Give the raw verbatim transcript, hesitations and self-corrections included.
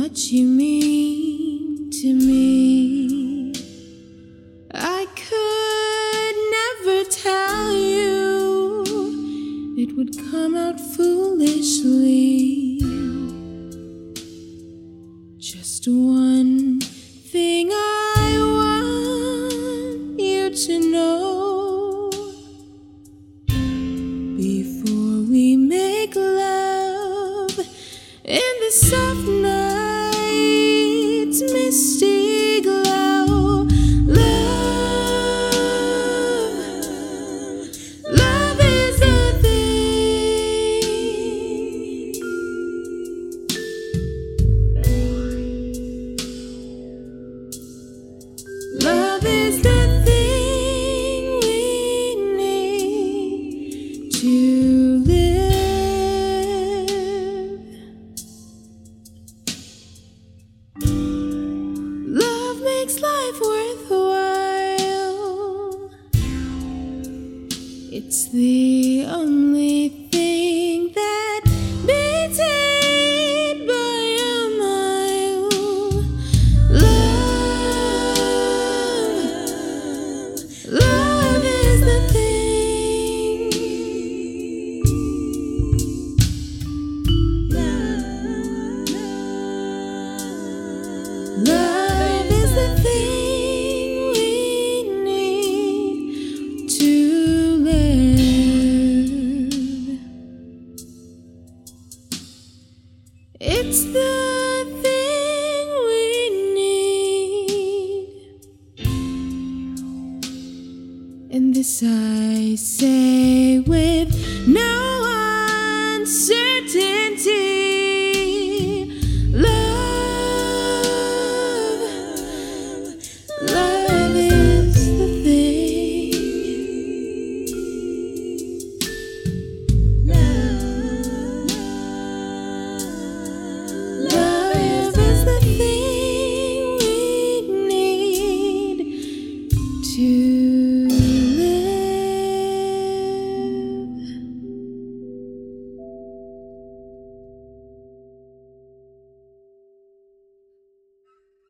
much you mean to me. I could never tell you, it would come out foolishly. Just one thing I want you to know before we make love in the soft night's misty glow. Love, love is the thing. Love is the thing we need to live. Love makes life worthwhile. It's the only thing that beats it by a mile. Love, love is the thing. Love is the thing we need to live. It's the thing we need. And this I say with